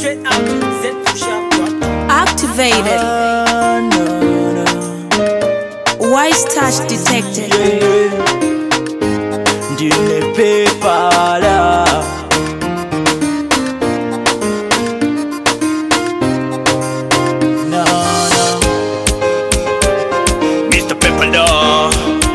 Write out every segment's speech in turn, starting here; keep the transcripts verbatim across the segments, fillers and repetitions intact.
Straight out Z two sharp dot com. Activated. Ah, no, no. Wise touch detected. Yeah. Ndine paper la. No, no. Mister Pepper da.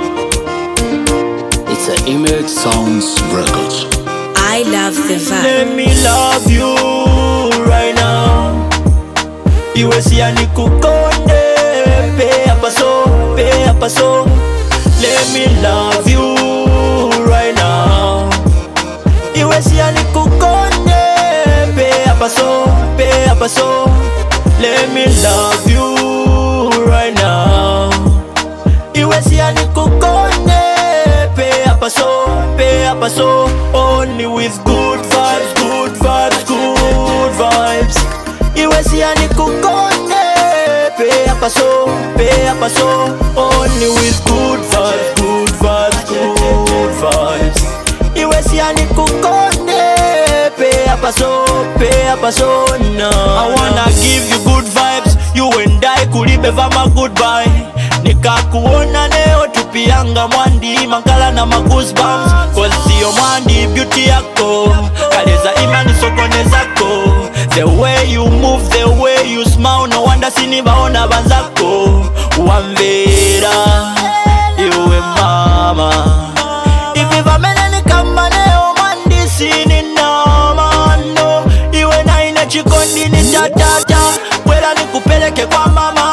It's an Image Sounds Records. I love the vibe. Let me love you right now. Iwe siya nikukonde. Pe apaso, pe apaso. Let me love you right now. Iwe siya nikukonde. Pe apaso, pe apaso. Let me love you right now. Iwe siya nikukonde. Pe apaso, pe apaso. Only with good vibes, good vibes, good vibes. Iwe siya nikukonde. Pe apaso, pe apaso. Only with good vibes, good vibes, good vibes. Iwe siya nikukonde. Pe apaso, pe apaso. No, I wanna give you good vibes. You and I kulibeva ma goodbye. Nikakuona leo tupianga mwandi Mankala na ma goosebumps. Cause siyo mwandi beauty yako Kaleza imani sokone zako. The way you move, the way you smile. No wonder sinibaona banzako. Wambera iwe mama. Ivi vamene nikamba leo mwandi sini nama no. Iwe na ine chikondi ni tatata. Wela nikupeleke kwa mama.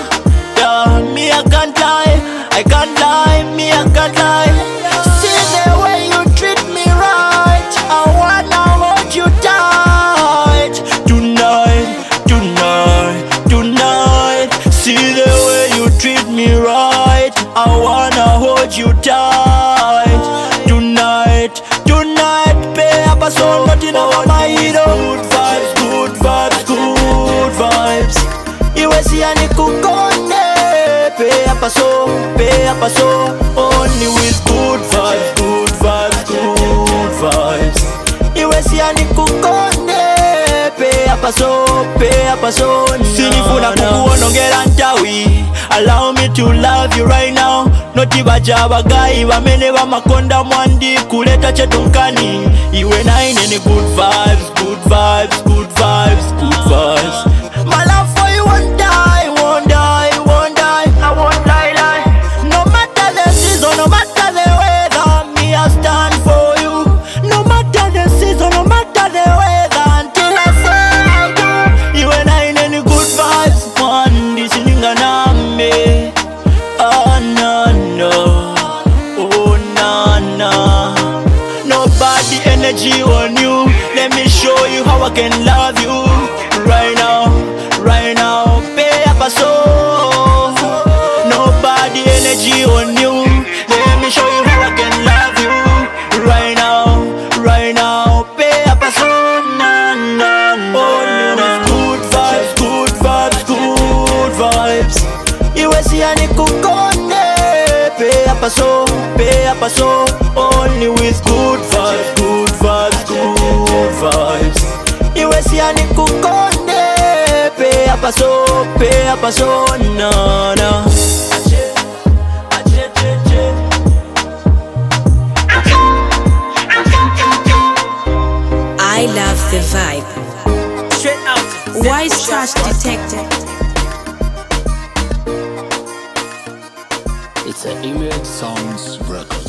Me I can't lie, I can't lie, me I can't lie. See the way you treat me right. I wanna hold you tight. Tonight, tonight, tonight. See the way you treat me right. I wanna hold you tight. Tonight, tonight. Pay up a song, but you know my hero. Good vibes, good vibes, good vibes. Iwe siya nikukonde. Pe apaso, pe apaso. Only with good vibes, good vibes, good vibes. Iwe siya nikukonde. Pe apaso, pe apaso. Sinifuna kukuonongera ntawi. Allow me to love you right now. Noti baja bagai bamene bamakonda mwandi kuleta chetu mkani. Iwe na ine ni good vibes, good vibes, good vibes, good vibes. My love for you won't die, won't die, won't die. I won't lie, lie. No matter the season, no matter the weather, me I stand for you. No matter the season, no matter the weather, until I say I do. You and I in any good vibes, man, this ninga na me. Oh no no, oh na na. Nobody energy on you. Let me show you how I can love you right now, right now. Pay up a soul. Nobody energy on you. Let me show you how I can love you right now, right now. Pay up a soul. Na na na. Only with good vibes, good vibes, good vibes. Iwe siya nikukonde. Pay up a soul, pay up a soul. Only with good vibes, good vibes, good vibes. Iwe siya nikukonde. Pe apaso, pe apaso, no, no. I love the vibe. Straight out Z Wise two sharp touch dot com. detected. It's an Image Sounds Records.